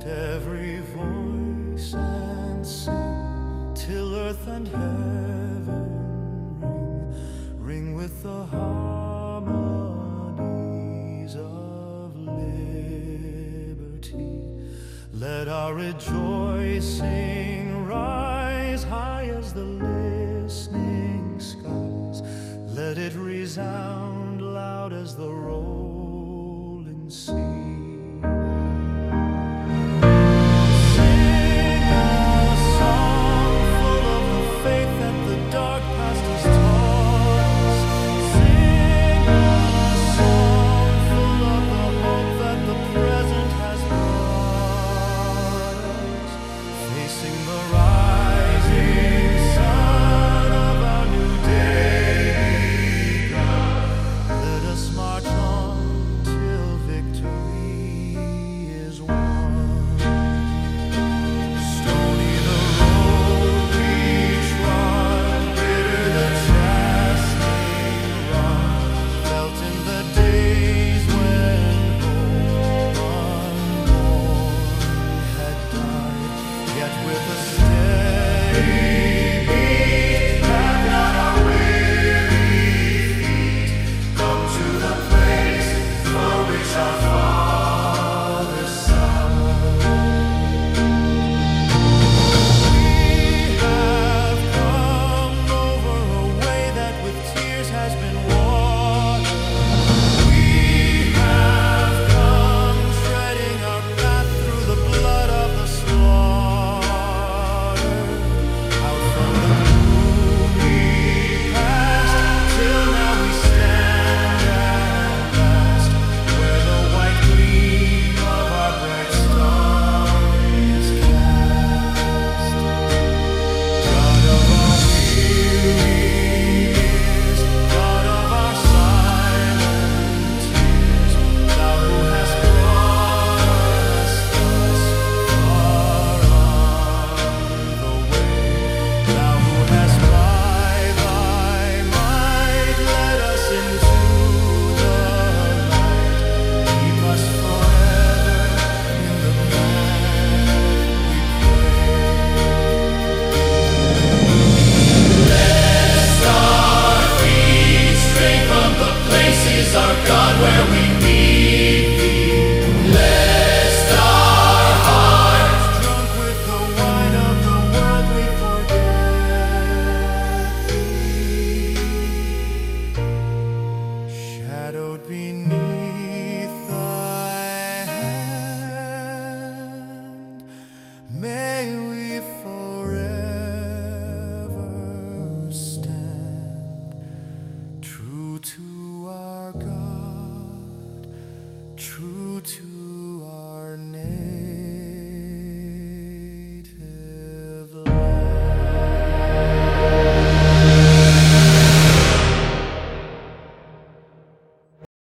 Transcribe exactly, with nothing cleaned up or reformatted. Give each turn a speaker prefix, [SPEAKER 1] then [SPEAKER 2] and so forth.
[SPEAKER 1] every voice and sing, till earth and heaven ring, ring with the harmonies of liberty. Let our rejoicing rise high as the listening skies. Let it resound loud as the rolling sea. Beneath thy hand, may we forever stand true to our God, true to